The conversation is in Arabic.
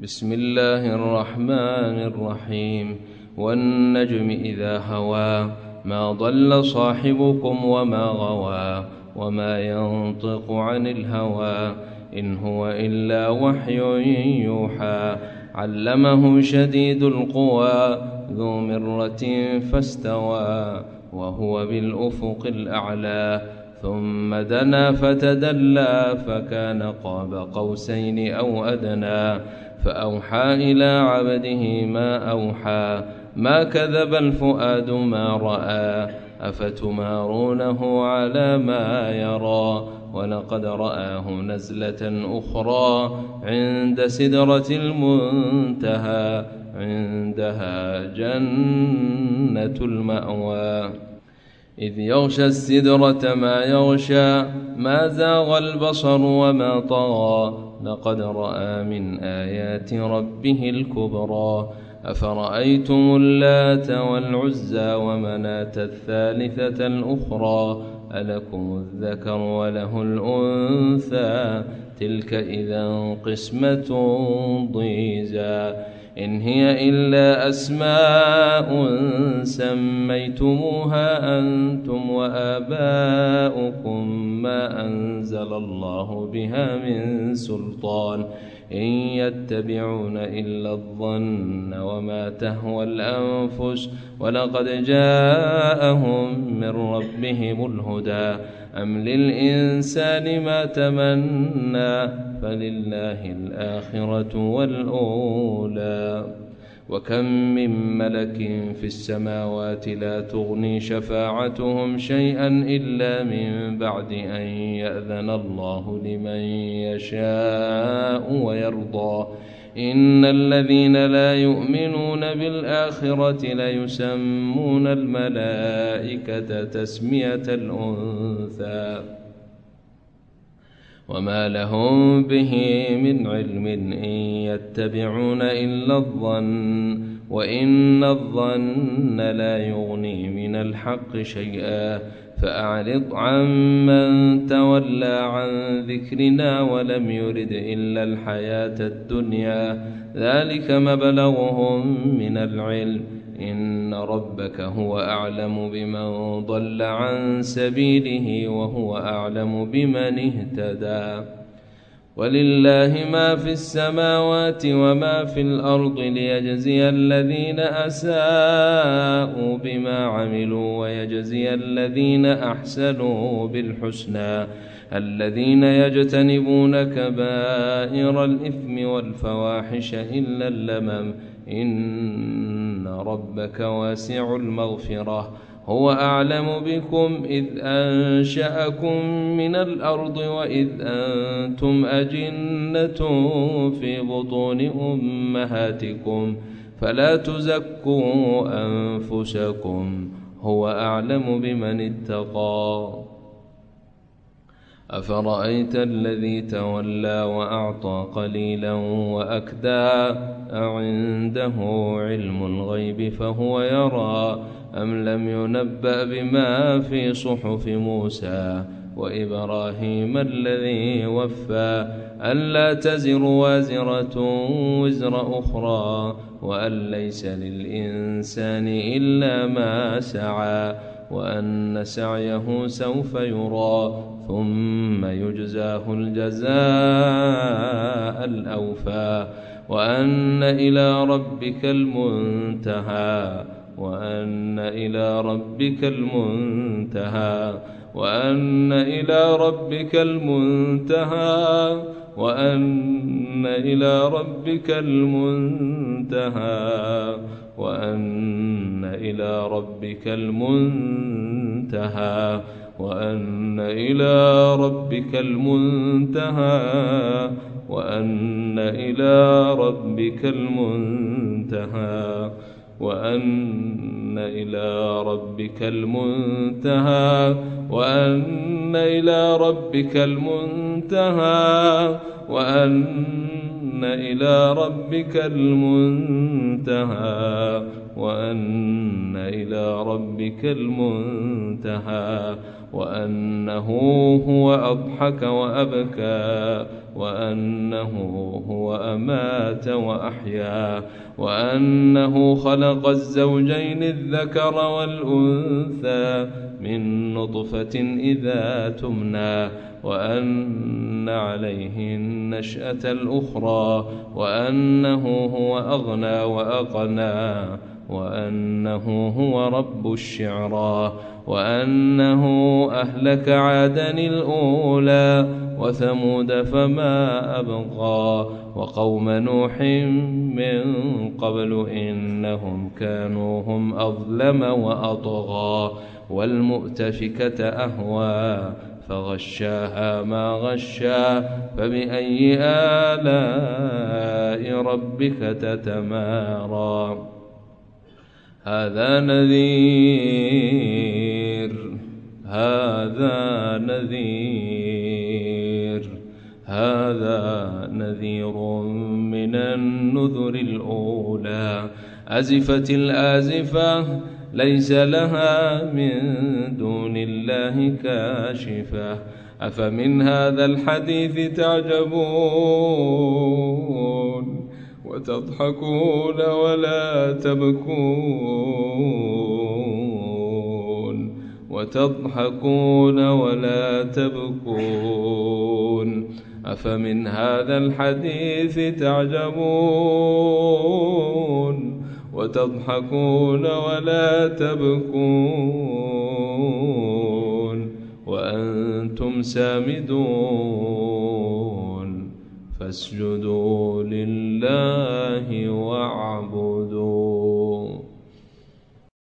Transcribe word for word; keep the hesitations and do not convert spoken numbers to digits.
بسم الله الرحمن الرحيم والنجم إذا هوى ما ضل صاحبكم وما غوى وما ينطق عن الهوى إن هو إلا وحي يوحى علمه شديد القوى ذو مرة فاستوى وهو بالأفق الأعلى ثم دنا فتدلى فكان قاب قوسين أو أدنى فأوحى إلى عبده ما أوحى ما كذب الفؤاد ما رأى أفتمارونه على ما يرى ولقد رآه نزلة أخرى عند سدرة المنتهى عندها جنة المأوى إذ يغشى السدرة ما يغشى ما زاغ البصر وما طغى لقد رأى من آيات ربه الكبرى أفرأيتم اللات والعزى ومناة الثالثة الأخرى ألكم الذكر وله الأنثى تلك إذا قسمة ضيزى إن هي إلا أسماء سميتموها أنتم وآباؤكم ما أنزل الله بها من سلطان إن يتبعون إلا الظن وما تهوى الأنفس ولقد جاءهم من ربهم الهدى أم للإنسان ما تمنى فلله الآخرة والأولى وكم من ملك في السماوات لا تغني شفاعتهم شيئا إلا من بعد أن يأذن الله لمن يشاء ويرضى إن الذين لا يؤمنون بالآخرة ليسمون الملائكة تسمية الأنثى وما لهم به من علم إن يتبعون إلا الظن وإن الظن لا يغني من الحق شيئا فأعرض عمن تولى عن ذكرنا ولم يرد إلا الحياة الدنيا ذلك مبلغهم من العلم إن ربك هو أعلم بمن ضل عن سبيله وهو أعلم بمن اهتدى ولله ما في السماوات وما في الأرض ليجزي الذين أساءوا بما عملوا ويجزي الذين أحسنوا بالحسنى الذين يجتنبون كبائر الإثم والفواحش إلا اللمم إن ربك واسع المغفرة هو أعلم بكم إذ أنشأكم من الأرض وإذ أنتم أجنة في بطون أمهاتكم فلا تزكوا أنفسكم هو أعلم بمن اتقى أفرأيت الذي تولى وأعطى قليلا وأكدى أعنده علم الغيب فهو يرى أم لم ينبأ بما في صحف موسى وإبراهيم الذي وفى ألا تزر وازرة وزر أخرى وأن ليس للإنسان إلا ما سعى وأن سعيه سوف يرى ثم يجزاه الجزاء الأوفى وأن إلى ربك المنتهى وأن إلى ربك المنتهى وأن إلى ربك المنتهى وأن إلى ربك المنتهى وأن إلى ربك المنتهى وأن إلى ربك المنتهى وأن إلى ربك المنتهى وأن إلى ربك المنتهى وأن إلى ربك المنتهى وأن إلى ربك المنتهى وأن إلى ربك المنتهى وأنه هو أضحك وأبكى وأنه هو أمات وأحيا وأنه خلق الزوجين الذكر والأنثى من نطفة إذا تمنى وأن عليه النشأة الأخرى وأنه هو أغنى وأقنى وأنه هو رب الشعرى وأنه أهلك عادا الأولى وثمود فما أبقى وقوم نوح من قبل إنهم كانوا هم أظلم وأطغى والمؤتفكة أهوى فغشاها ما غشا فبأي آلاء ربك تتمارى هذا نذير هذا نذير هذا نذير من النذر الأولى أزفت الآزفة ليس لها من دون الله كاشفة أفمن هذا الحديث تعجبون وتضحكون ولا تبكون وتضحكون ولا تبكون أفمن هذا الحديث تعجبون وتضحكون ولا تبكون وأنتم سامدون فاسجدوا لله واعبدوا.